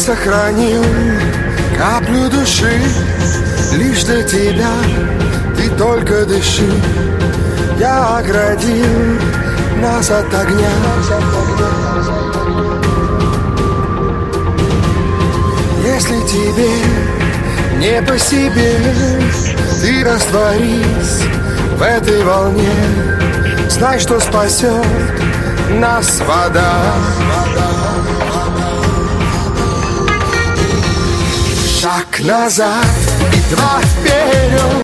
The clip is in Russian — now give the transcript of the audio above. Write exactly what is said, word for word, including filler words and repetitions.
сохранил каплю души лишь для тебя. Ты только дыши. Я оградил нас от огня. Если тебе не по себе, ты растворись в этой волне. Знай, что спасет нас вода. Шаг назад и два вперед.